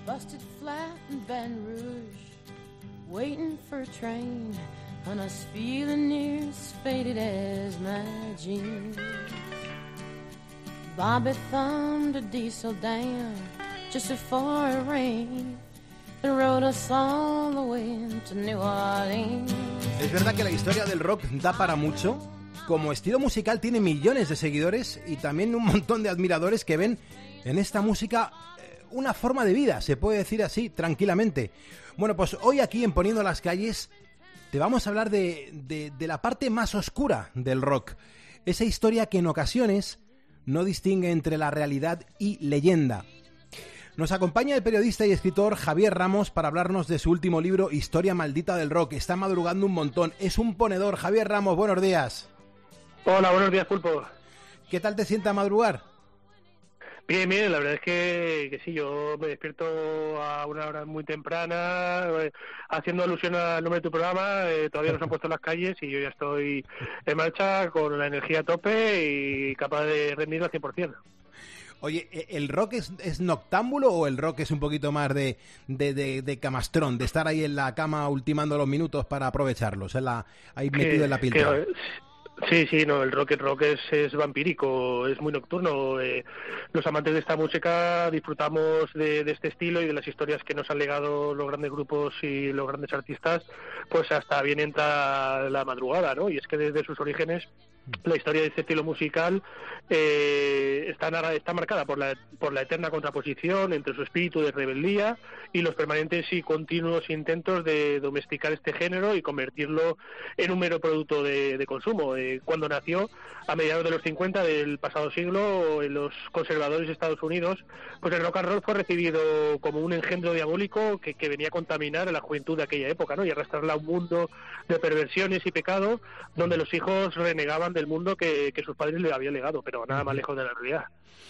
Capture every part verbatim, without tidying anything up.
busted flat in Baton Rouge, waiting for a train, and I was feeling near as faded as my jeans. Bobby thumbed a diesel down just before it rained and rode us all the way to New Orleans. Es verdad que la historia del rock da para mucho. Como estilo musical tiene millones de seguidores y también un montón de admiradores que ven en esta música eh, una forma de vida, se puede decir así, tranquilamente. Bueno, pues hoy aquí en Poniendo las Calles te vamos a hablar de, de, de la parte más oscura del rock. Esa historia que en ocasiones no distingue entre la realidad y leyenda. Nos acompaña el periodista y escritor Javier Ramos para hablarnos de su último libro, Historia Maldita del Rock. Está madrugando un montón, es un ponedor. Javier Ramos, buenos días. Hola, buenos días, Pulpo. ¿Qué tal te sienta madrugar? Bien, bien, la verdad es que, que sí, yo me despierto a una hora muy temprana, eh, haciendo alusión al nombre de tu programa, eh, todavía no se han puesto las calles y yo ya estoy en marcha con la energía a tope y capaz de rendir al cien por ciento. Oye, ¿el rock es, es noctámbulo o el rock es un poquito más de, de, de, de camastrón, de estar ahí en la cama ultimando los minutos para aprovecharlos, en la, ahí metido que, en la piltra? Que, Sí, sí, no, el rock, el rock es, es vampírico, es muy nocturno. Eh, los amantes de esta música disfrutamos de, de este estilo y de las historias que nos han legado los grandes grupos y los grandes artistas, pues hasta bien entra la madrugada, ¿no? Y es que desde sus orígenes la historia de este estilo musical eh, está, está marcada por la, por la eterna contraposición entre su espíritu de rebeldía y los permanentes y continuos intentos de domesticar este género y convertirlo en un mero producto de, de consumo. Eh, cuando nació, a mediados de los cincuenta del pasado siglo, en los conservadores de Estados Unidos, pues el rock and roll fue recibido como un engendro diabólico que, que venía a contaminar a la juventud de aquella época, ¿no? Y arrastrarla a un mundo de perversiones y pecado donde los hijos renegaban del mundo que, que sus padres le habían legado, pero nada más lejos de la realidad.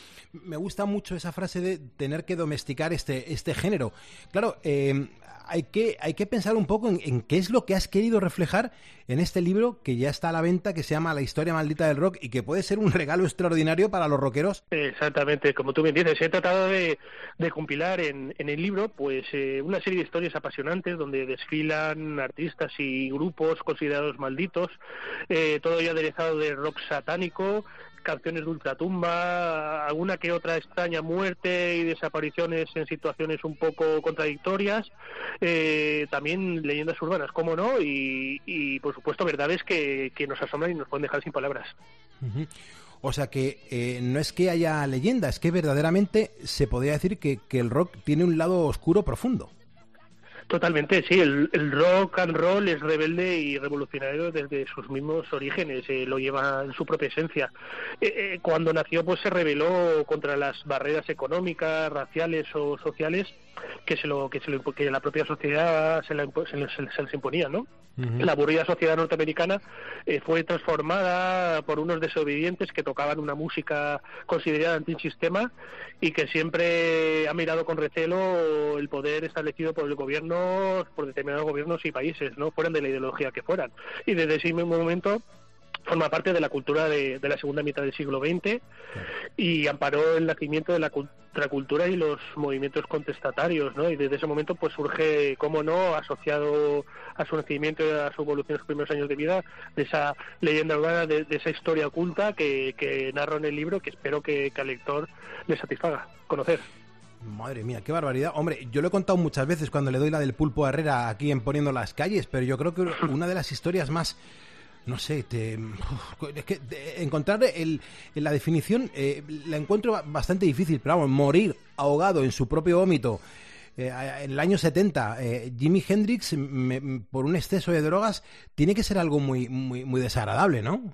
Me gusta mucho esa frase de tener que domesticar este, este género. Claro, eh, hay que, hay que pensar un poco en, en qué es lo que has querido reflejar en este libro que ya está a la venta, que se llama La Historia Maldita del Rock y que puede ser un regalo extraordinario para los rockeros. Exactamente, como tú bien dices, he tratado de, de compilar en, en el libro pues eh, una serie de historias apasionantes donde desfilan artistas y grupos considerados malditos, eh, todo ya aderezado de rock satánico, canciones de ultratumba, alguna que otra extraña muerte y desapariciones en situaciones un poco contradictorias, eh, también leyendas urbanas, cómo no, y, y por supuesto verdades que, que nos asombran y nos pueden dejar sin palabras. Uh-huh. O sea que eh, no es que haya leyenda, es que verdaderamente se podría decir que, que el rock tiene un lado oscuro profundo. Totalmente, sí, el, el rock and roll es rebelde y revolucionario desde sus mismos orígenes, eh, lo lleva en su propia esencia. Eh, eh, cuando nació pues se rebeló contra las barreras económicas, raciales o sociales que se lo que se lo, que la propia sociedad se, la, se, les, se les imponía, ¿no? Uh-huh. La aburrida sociedad norteamericana eh, fue transformada por unos desobedientes que tocaban una música considerada antisistema y que siempre ha mirado con recelo el poder establecido por el gobierno, por determinados gobiernos y países, no fueran de la ideología que fueran. Y desde ese mismo momento forma parte de la cultura de, de la segunda mitad del siglo veinte y amparó el nacimiento de la contracultura y los movimientos contestatarios, ¿no? Y desde ese momento pues surge, cómo no, asociado a su nacimiento y a su evolución en los primeros años de vida, de esa leyenda urbana, de, de esa historia oculta que, que narro en el libro, que espero que, que al lector le satisfaga conocer. Madre mía, qué barbaridad. Hombre, yo lo he contado muchas veces cuando le doy la del Pulpo a Herrera aquí en Poniendo las Calles, pero yo creo que una de las historias más... No sé, te, es que te, encontrar el, la definición eh, la encuentro bastante difícil, pero vamos, morir ahogado en su propio vómito eh, en el año setenta, eh, Jimi Hendrix me, por un exceso de drogas, tiene que ser algo muy muy muy desagradable, ¿no?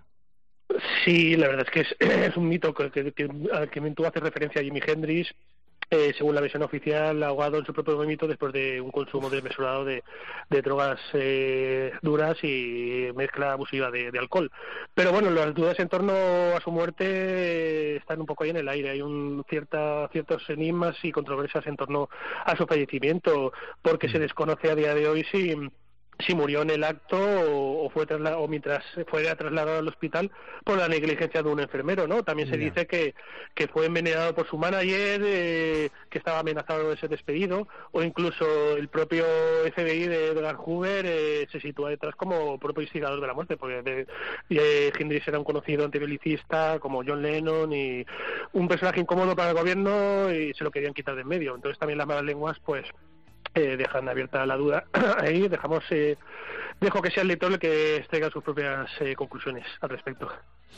Sí, la verdad es que es, es un mito que, que, que, al que tú haces referencia a Jimi Hendrix. Eh, según la versión oficial, ahogado en su propio vómito después de un consumo desmesurado de, de drogas eh, duras y mezcla abusiva de, de alcohol. Pero bueno, las dudas en torno a su muerte están un poco ahí en el aire. Hay un cierta, ciertos enigmas y controversias en torno a su fallecimiento, porque se desconoce a día de hoy si... si murió en el acto o, o fue trasladado, o mientras fuera trasladado al hospital por la negligencia de un enfermero, ¿no? También se yeah. dice que, que fue envenenado por su manager, eh, que estaba amenazado de ser despedido, o incluso el propio F B I de Edgar Hoover eh, se sitúa detrás como propio instigador de la muerte, porque de, de, Hendrix era un conocido antibelicista como John Lennon y un personaje incómodo para el gobierno y se lo querían quitar de en medio. Entonces también las malas lenguas pues Eh, dejan abierta la duda. Ahí dejamos, eh, dejo que sea el lector el que extraiga sus propias eh, conclusiones al respecto.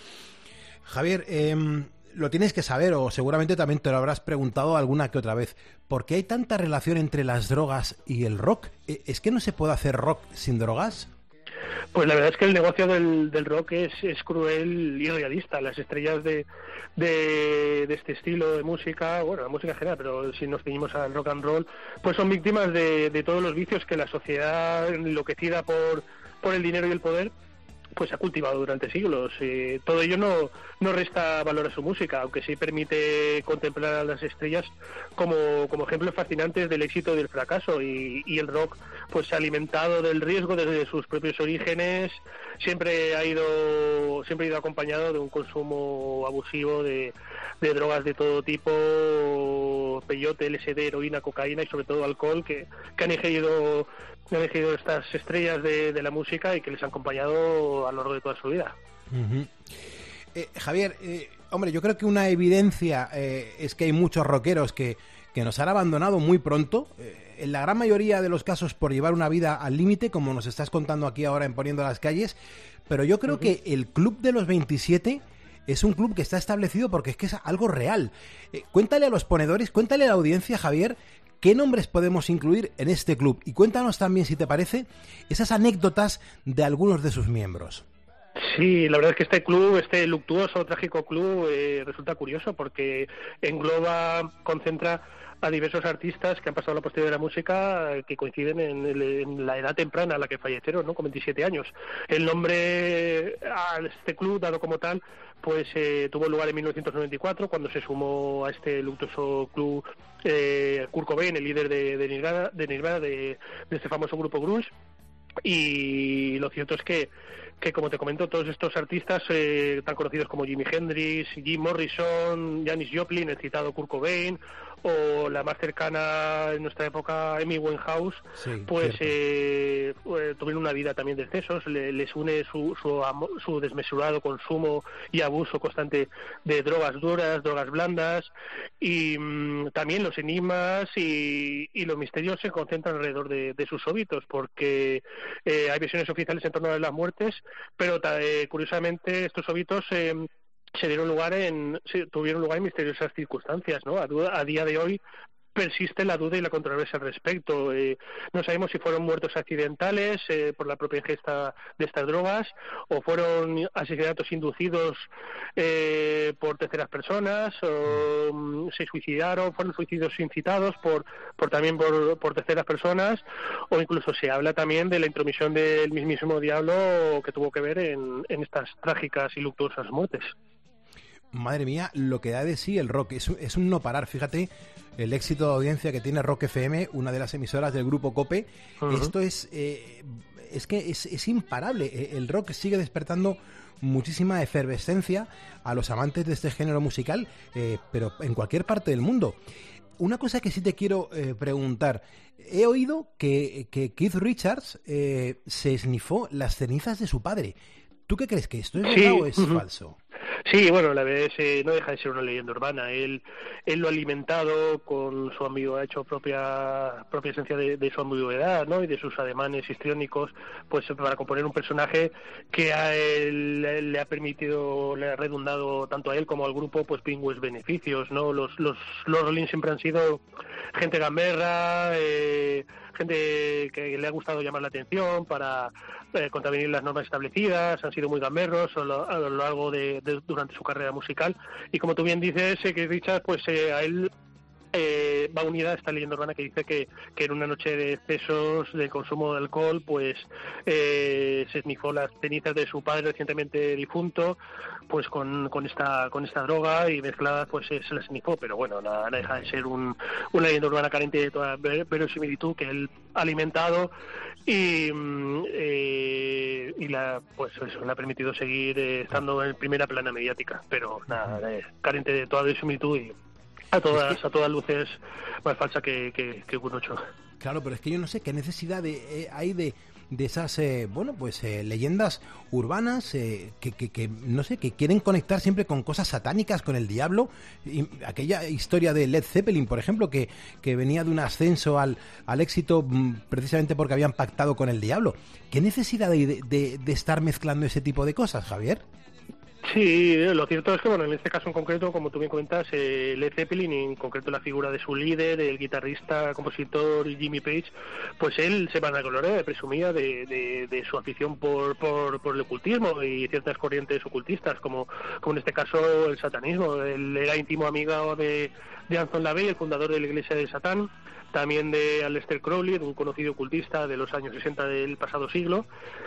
Javier, eh, lo tienes que saber, o seguramente también te lo habrás preguntado alguna que otra vez. ¿Por qué hay tanta relación entre las drogas y el rock? ¿Es que no se puede hacer rock sin drogas? Pues la verdad es que el negocio del, del rock es, es cruel y realista. Las estrellas de, de, de este estilo de música, bueno, la música en general, pero si nos ceñimos al rock and roll, pues son víctimas de, de todos los vicios que la sociedad enloquecida por, por el dinero y el poder pues ha cultivado durante siglos. Eh, todo ello no, no resta valor a su música, aunque sí permite contemplar a las estrellas como, como ejemplos fascinantes del éxito y del fracaso, y, y el rock pues se ha alimentado del riesgo desde sus propios orígenes, siempre ha ido siempre ha ido acompañado de un consumo abusivo de, de drogas de todo tipo, peyote, L S D, heroína, cocaína y sobre todo alcohol, que, que han ingerido han elegido estas estrellas de, de la música y que les han acompañado a lo largo de toda su vida. Uh-huh. eh, Javier, eh, hombre, yo creo que una evidencia eh, es que hay muchos rockeros que, que nos han abandonado muy pronto, eh, en la gran mayoría de los casos por llevar una vida al límite, como nos estás contando aquí ahora en Poniendo las Calles, pero yo creo uh-huh. que el Club de los veintisiete es un club que está establecido porque es que es algo real. Eh, cuéntale a los ponedores, cuéntale a la audiencia, Javier, ¿qué nombres podemos incluir en este club? Y cuéntanos también, si te parece, esas anécdotas de algunos de sus miembros. Sí, la verdad es que este club, este luctuoso, trágico club, eh, resulta curioso porque engloba, concentra a diversos artistas que han pasado la posteridad de la música, que coinciden en, el, en la edad temprana a la que fallecieron, ¿no? Con veintisiete años. El nombre a este club, dado como tal, pues eh, tuvo lugar en mil novecientos noventa y cuatro, cuando se sumó a este luctuoso club eh, Kurt Cobain, el líder de, de Nirvana, de, Nirvana de, de este famoso grupo grunge. Y lo cierto es que, que como te comento, todos estos artistas eh, tan conocidos como Jimi Hendrix, Jim Morrison, Janis Joplin, el citado Kurt Cobain, o la más cercana en nuestra época, Amy Winehouse, sí, pues eh, tuvieron una vida también de excesos. Le, les une su, su, su desmesurado consumo y abuso constante de drogas duras, drogas blandas, y mmm, también los enigmas y, y los misterios se concentran alrededor de, de sus óbitos, porque eh, hay versiones oficiales en torno a las muertes, pero eh, curiosamente estos óbitos eh, se dieron lugar en se tuvieron lugar en misteriosas circunstancias, ¿no? A, a día de hoy persiste la duda y la controversia al respecto. Eh, no sabemos si fueron muertos accidentales eh, por la propia ingesta de estas drogas, o fueron asesinatos inducidos eh, por terceras personas, o um, se suicidaron, fueron suicidios incitados por, por también por, por terceras personas, o incluso se habla también de la intromisión del mismísimo diablo que tuvo que ver en, en estas trágicas y luctuosas muertes. Madre mía, lo que da de sí el rock, es, es un no parar. Fíjate el éxito de audiencia que tiene Rock F M, una de las emisoras del grupo COPE. Uh-huh. Esto es eh, es que es, es imparable. El rock sigue despertando muchísima efervescencia a los amantes de este género musical, eh, pero en cualquier parte del mundo. Una cosa que sí te quiero eh, preguntar. He oído que, que Keith Richards eh, se esnifó las cenizas de su padre. ¿Tú qué crees? ¿Que esto es verdad sí. o es uh-huh. falso? Sí, bueno, la verdad es que no deja de ser una leyenda urbana. Él él lo ha alimentado con su amigo, ha hecho propia propia esencia de, de su ambigüedad, ¿no? Y de sus ademanes histriónicos, pues para componer un personaje que a él le ha permitido, le ha redundado tanto a él como al grupo, pues pingües beneficios, ¿no? Los los los Rolling siempre han sido gente gamberra, eh, gente que le ha gustado llamar la atención para eh, contravenir las normas establecidas, han sido muy gamberros a lo, a lo largo de, de durante su carrera musical, y como tú bien dices, eh, que Richard, pues eh, a él Eh, va unida a esta leyenda urbana que dice que, que en una noche de excesos de consumo de alcohol, pues eh, se esnifó las cenizas de su padre recientemente difunto, pues con, con esta con esta droga, y mezclada pues se, se las esnifó, pero bueno, nada, nada deja de ser un, una leyenda urbana carente de toda verosimilitud que él ha alimentado y eh, y la pues eso le ha permitido seguir eh, estando en primera plana mediática, pero nada, eh, carente de toda verosimilitud y a todas es que, a todas luces más falsa que, que, que un ocho. Claro, pero es que yo no sé qué necesidad de, eh, hay de, de esas, eh, bueno, pues eh, leyendas urbanas eh, que, que, que, no sé, que quieren conectar siempre con cosas satánicas, con el diablo. Y aquella historia de Led Zeppelin, por ejemplo, que, que venía de un ascenso al, al éxito precisamente porque habían pactado con el diablo. ¿Qué necesidad hay de, de, de estar mezclando ese tipo de cosas, Javier? Sí, lo cierto es que, bueno, en este caso en concreto, como tú bien comentas, eh, Led Zeppelin, y en concreto la figura de su líder, el guitarrista, compositor Jimmy Page, pues él se vanagloria, presumía de, de, de su afición por, por, por el ocultismo y ciertas corrientes ocultistas, como, como en este caso el satanismo. Él era íntimo amigo de, de Anton LaVey, el fundador de la Iglesia de Satán, también de Aleister Crowley, un conocido ocultista de los años sesenta del pasado siglo,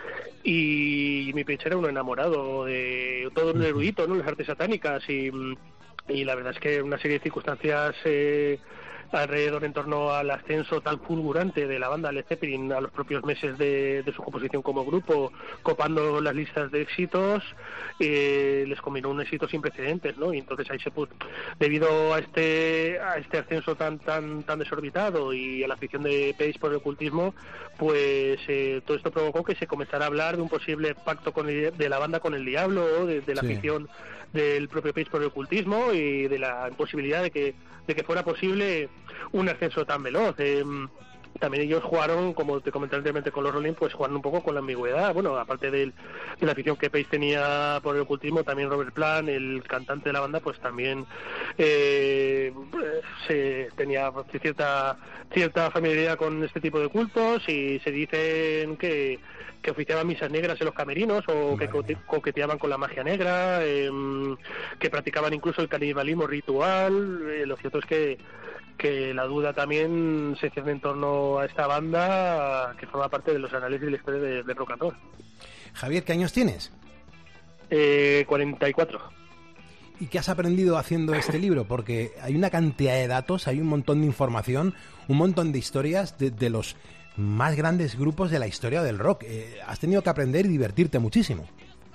y Jimmy Page era un enamorado de todo un erudito, ¿no?, en las artes satánicas, y, y la verdad es que una serie de circunstancias eh, alrededor en torno al ascenso tan fulgurante de la banda Led Zeppelin a los propios meses de, de su composición como grupo, copando las listas de éxitos, eh, les combinó un éxito sin precedentes, ¿no? Y entonces ahí se puso, debido a este a este ascenso tan tan tan desorbitado y a la afición de Page por el ocultismo, pues eh, todo esto provocó que se comenzara a hablar de un posible pacto con el, de la banda con el diablo, de, de la sí. afición del propio Page por el ocultismo y de la imposibilidad de que de que fuera posible un ascenso tan veloz. Eh, también ellos jugaron, como te comenté anteriormente con los Rolling, pues jugaron un poco con la ambigüedad. Bueno, aparte del, de la afición que Page tenía por el ocultismo, también Robert Plant, el cantante de la banda, pues también eh, se tenía cierta cierta familiaridad con este tipo de cultos, y se dicen que que oficiaban misas negras en los camerinos, o que co- coqueteaban con la magia negra, eh, que practicaban incluso el canibalismo ritual. Eh, lo cierto es que que la duda también se cierne en torno a esta banda que forma parte de los análisis de la historia de, de rock and roll. Javier, ¿qué años tienes? Eh, cuarenta y cuatro. ¿Y qué has aprendido haciendo este libro? Porque hay una cantidad de datos, hay un montón de información, un montón de historias de, de los más grandes grupos de la historia del rock. Eh, has tenido que aprender y divertirte muchísimo.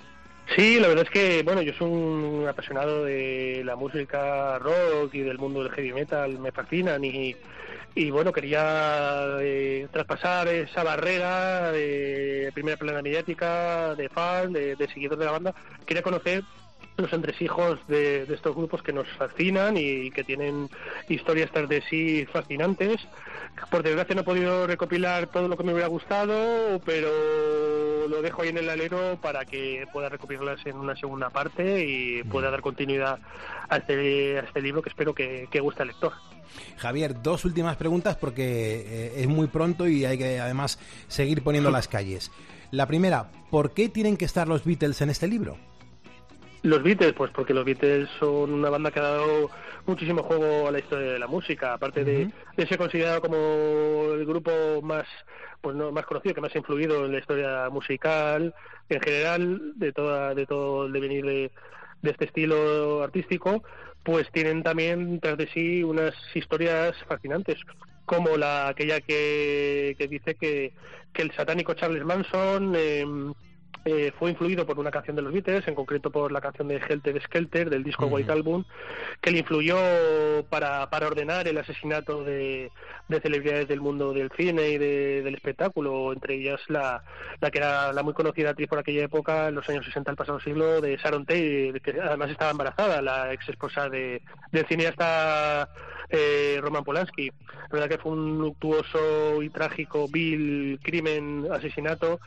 Sí, la verdad es que, bueno, yo soy un apasionado de la música rock y del mundo del heavy metal, me fascinan, y, y bueno, quería eh, traspasar esa barrera de primera plana mediática, de fan, de, de seguidor de la banda. Quería conocer los entresijos de, de estos grupos que nos fascinan y que tienen historias tras de sí fascinantes. Por desgracia no he podido recopilar todo lo que me hubiera gustado, pero lo dejo ahí en el alero para que pueda recopilarlas en una segunda parte y pueda dar continuidad a este, a este libro, que espero que, que guste al lector. Javier, dos últimas preguntas porque eh, es muy pronto y hay que además seguir poniendo las calles. La primera, ¿por qué tienen que estar los Beatles en este libro? Los Beatles, pues porque los Beatles son una banda que ha dado muchísimo juego a la historia de la música, aparte de, uh-huh. de ser considerado como el grupo más pues no más conocido, que más ha influido en la historia musical en general, de toda de todo el devenir de, de este estilo artístico, pues tienen también tras de sí unas historias fascinantes, como la aquella que, que dice que, que el satánico Charles Manson eh, Eh, fue influido por una canción de los Beatles, en concreto por la canción de Helter Skelter del disco uh-huh. White Album, que le influyó para, para ordenar el asesinato de, de celebridades del mundo del cine y de, del espectáculo, entre ellas la, la que era la muy conocida actriz por aquella época, en los años sesenta del pasado siglo, de Sharon Tate, que además estaba embarazada, la ex esposa de, del cineasta eh, Roman Polanski. La verdad que fue un luctuoso y trágico, vil crimen, asesinato,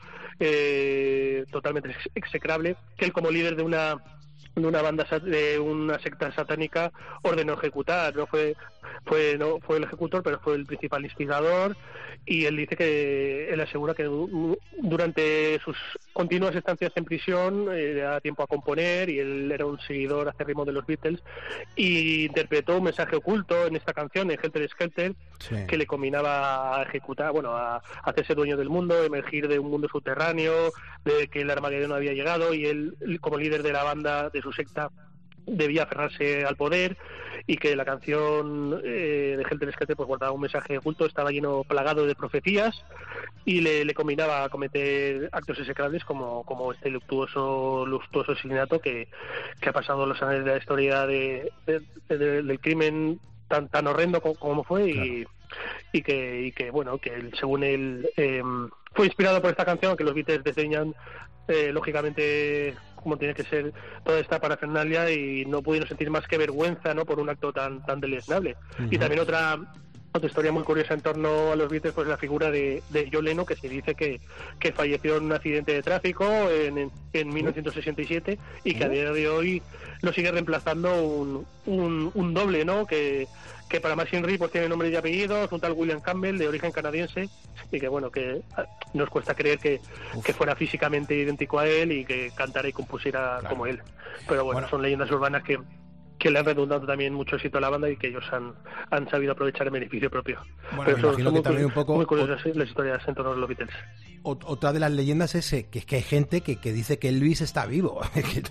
eh, totalmente execrable, que él, como líder de una de una banda de una secta satánica, ordenó ejecutar. No fue fue no fue el ejecutor, pero fue el principal instigador, y él dice que él asegura que durante sus continuas estancias en prisión eh, le da tiempo a componer, y él era un seguidor acérrimo de los Beatles, y interpretó un mensaje oculto en esta canción, de Helter Skelter, sí. que le combinaba a ejecutar, bueno, a hacerse dueño del mundo, emergir de un mundo subterráneo, de que el Armagedón había llegado, y él, como líder de la banda, de su secta, debía aferrarse al poder, y que la canción eh, de Helter Skelter pues guardaba un mensaje oculto, estaba lleno, plagado de profecías, y le, le combinaba a cometer actos execrables como, como este luctuoso, luctuoso asesinato que, que ha pasado los años de la historia de, de, de, del crimen tan tan horrendo como, como fue, claro. y, y que y que bueno, que él, según él eh, fue inspirado por esta canción, que los Beatles diseñan eh, lógicamente como tiene que ser toda esta parafernalia, y no pudieron sentir más que vergüenza, ¿no?, por un acto tan tan deleznable. Uh-huh. Y también otra otra historia muy curiosa en torno a los Beatles, pues la figura de, de John Lennon, que se dice que, que falleció en un accidente de tráfico en, en, en mil novecientos sesenta y siete, y que a día de hoy lo sigue reemplazando un, un, un doble, ¿no?, que que para más Henry pues tiene nombre y apellido, un tal William Campbell, de origen canadiense, y que bueno, que nos cuesta creer que, que fuera físicamente idéntico a él y que cantara y compusiera claro. como él. Pero bueno, bueno, son leyendas urbanas que, que le han redundado también mucho éxito a la banda, y que ellos han, han sabido aprovechar el beneficio propio. Bueno, pero me son, imagino son que muy, también un poco... muy curiosas las historias en torno a los Beatles. Otra de las leyendas es que es que hay gente que, que dice que Elvis está vivo.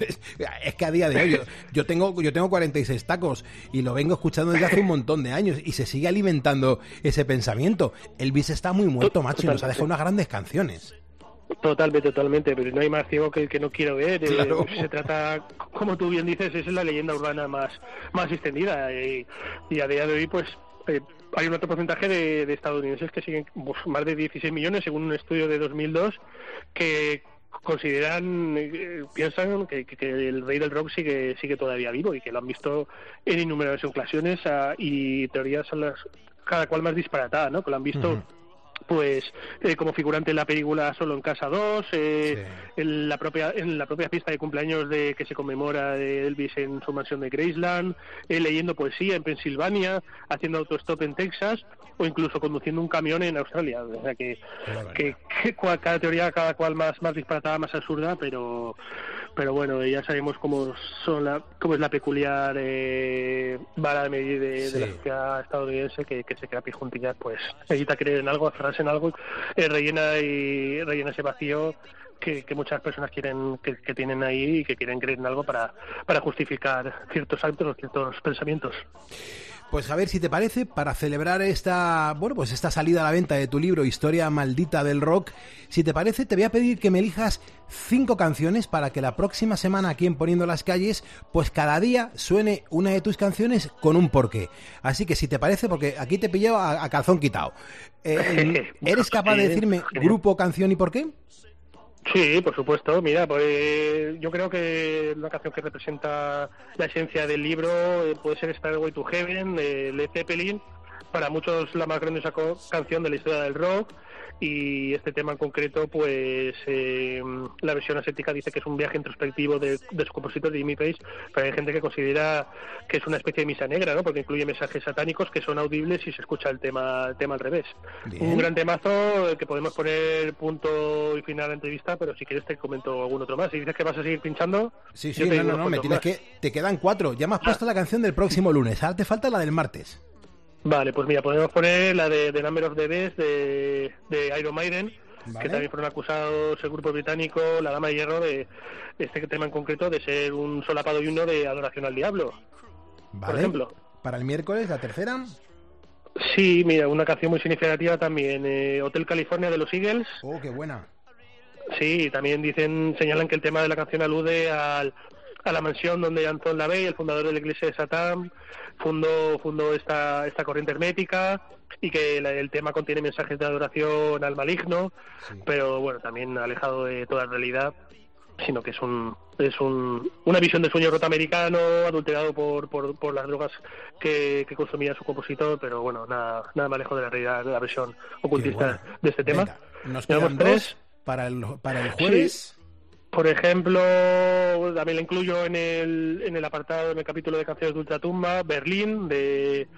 Es que a día de hoy yo, yo tengo yo tengo cuarenta y seis tacos y lo vengo escuchando desde hace un montón de años, y se sigue alimentando ese pensamiento. Elvis está muy muerto, macho, y nos ha dejado unas grandes canciones. Totalmente, totalmente, pero no hay más ciego que el que no quiero ver. Claro. Eh, se trata, como tú bien dices, es la leyenda urbana más, más extendida, y, y a día de hoy pues eh, hay un alto porcentaje de, de estadounidenses que siguen, pues, más de dieciséis millones según un estudio de dos mil dos, que consideran, eh, piensan que, que, que el rey del rock sigue sigue todavía vivo, y que lo han visto en innumerables ocasiones, a, y teorías son las cada cual más disparatada, ¿no?, que lo han visto uh-huh. pues eh, como figurante en la película Solo en Casa dos, eh, sí. en la propia en la propia fiesta de cumpleaños de que se conmemora de Elvis en su mansión de Graceland, eh, leyendo poesía en Pensilvania, haciendo autostop en Texas, o incluso conduciendo un camión en Australia. O sea que, que, que cada teoría cada cual más más disparatada, más absurda, pero pero bueno, ya sabemos cómo son la, cómo es la peculiar eh, vara de medir de, sí. de la sociedad estadounidense, que, que se queda pijuntillas, pues necesita creer en algo, aferrarse en algo, eh, rellena y rellena ese vacío que, que muchas personas quieren que, que tienen ahí, y que quieren creer en algo para, para justificar ciertos actos o ciertos pensamientos. Pues a ver, si te parece, para celebrar esta, bueno, pues esta salida a la venta de tu libro Historia Maldita del Rock, si te parece, te voy a pedir que me elijas cinco canciones para que la próxima semana aquí en Poniendo las Calles, pues cada día suene una de tus canciones con un porqué. Así que si te parece, porque aquí te he pillado a, a calzón quitado, eh, ¿eres capaz de decirme grupo, canción y por qué? Sí, por supuesto. Mira, pues yo creo que una canción que representa la esencia del libro eh, puede ser Stairway to Heaven de Led Zeppelin, para muchos la más grandiosa canción de la historia del rock, y este tema en concreto, pues eh, la versión ascética dice que es un viaje introspectivo de, de su compositor, de Jimmy Page, pero hay gente que considera que es una especie de misa negra, ¿no?, porque incluye mensajes satánicos que son audibles si se escucha el tema el tema al revés. Bien. Un gran temazo que podemos poner punto y final a la entrevista, pero si quieres te comento algún otro más. Si dices que vas a seguir pinchando... Sí, sí, no, no, no, me tienes que... Te quedan cuatro. Ya me has puesto ah. la canción del próximo lunes. Ahora te falta la del martes. Vale, pues mira, podemos poner la de The Number of the Beast de, de Iron Maiden, vale. que también fueron acusados el grupo británico, la Dama de Hierro, de este tema en concreto, de ser un solapado himno de adoración al diablo, vale. por ejemplo. Para el miércoles, la tercera. Sí, mira, una canción muy significativa también, eh, Hotel California de los Eagles. Oh, qué buena. Sí, también dicen, señalan que el tema de la canción alude al, a la mansión donde Anton LaVey, el fundador de la iglesia de Satán, fundó fundó esta esta corriente hermética, y que la, el tema contiene mensajes de adoración al maligno, sí. pero bueno, también alejado de toda realidad, sino que es un es un, una visión del sueño norteamericano adulterado por, por por las drogas que, que consumía su compositor, pero bueno, nada nada más lejos de la realidad, de la versión ocultista de este tema. Venga, nos quedan dos para el para el jueves. Sí. Por ejemplo, también la incluyo en el en el apartado, en el capítulo de canciones de Ultratumba, Berlín, de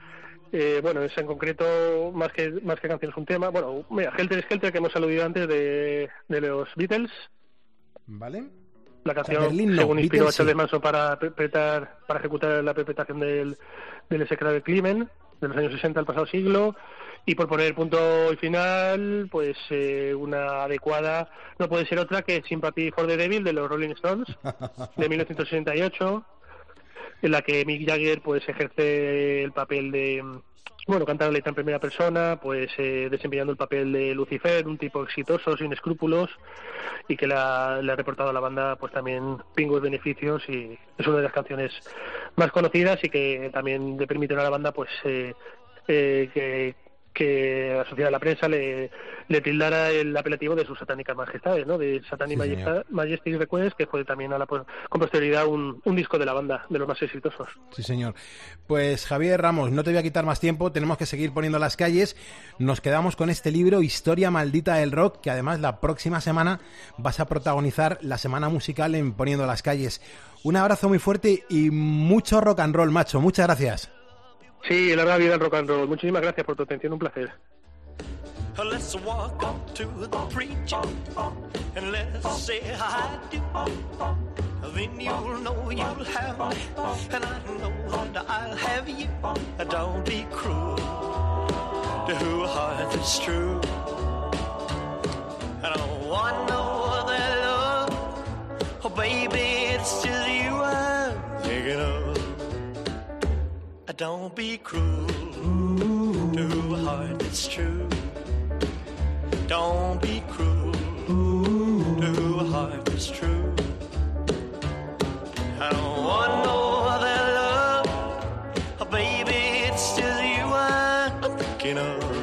Eh, bueno, es en concreto, más que más que canciones, un tema. Bueno, mira, Helter Skelter, que hemos aludido antes, de, de los Beatles. Vale. La canción, Berlín, no, según inspiró a Charles sí. Manson para, perpetrar, para ejecutar la perpetración del, del execrable del crimen de los años sesenta del pasado siglo. Y por poner punto y final, pues eh, una adecuada, no puede ser otra que Sympathy for the Devil de los Rolling Stones, de mil novecientos sesenta y ocho, en la que Mick Jagger pues ejerce el papel de, bueno, canta la letra en primera persona, pues eh, desempeñando el papel de Lucifer, un tipo exitoso, sin escrúpulos, y que la, le ha reportado a la banda pues también pingües beneficios, y es una de las canciones más conocidas y que también le permiten a la banda pues eh, eh, que que la sociedad de la prensa le, le tildara el apelativo de sus satánicas majestades, ¿no? De Satanic Sí, Majesta- Majestic Request, que fue también a la, con posterioridad un, un disco de la banda, de los más exitosos. Sí, señor. Pues Javier Ramos, no te voy a quitar más tiempo, tenemos que seguir poniendo las calles. Nos quedamos con este libro, Historia Maldita del Rock, que además la próxima semana vas a protagonizar la semana musical en Poniendo las Calles. Un abrazo muy fuerte y mucho rock and roll, macho. Muchas gracias. Sí, larga vida al rock and roll. Muchísimas gracias por tu atención, un placer. Let's walk up to the preacher and let's say I do. Then you'll know you'll have me, and I know that I'll have you. Don't be cruel to who heart is true. I don't want no other love, oh baby, it's just you I'm thinking of. Don't be cruel to a heart that's true. Don't be cruel to a heart that's true. I don't want no other love, oh baby, it's just you I'm thinking of.